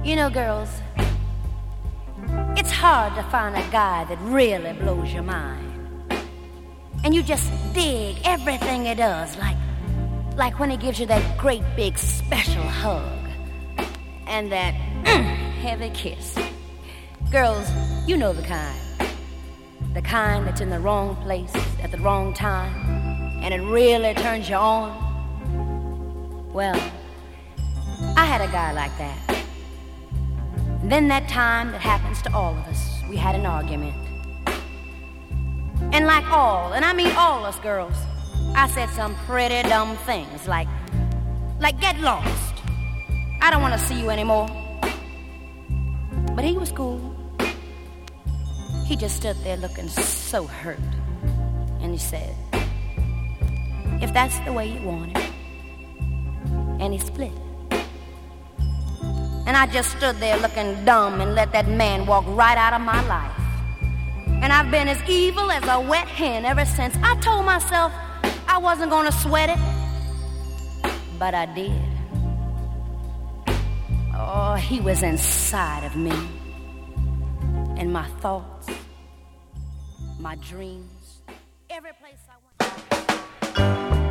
You know, girls, it's hard to find a guy that really blows your mind. And you just dig everything he does, like when he gives you that great big special hug and that heavy kiss. Girls, you know the kind. The kind that's in the wrong place at the wrong time, and it really turns you on. Well, I had a guy like that. And then that time that happens to all of us, we had an argument. And like all, and I mean all us girls, I said some pretty dumb things like get lost. I don't want to see you anymore. But he was cool. He just stood there looking so hurt. And he said, if that's the way you want it. And he split. And I just stood there looking dumb and let that man walk right out of my life. And I've been as evil as a wet hen ever since. I told myself I wasn't gonna sweat it, but I did. Oh, he was inside of me. And my thoughts, my dreams, every place I went.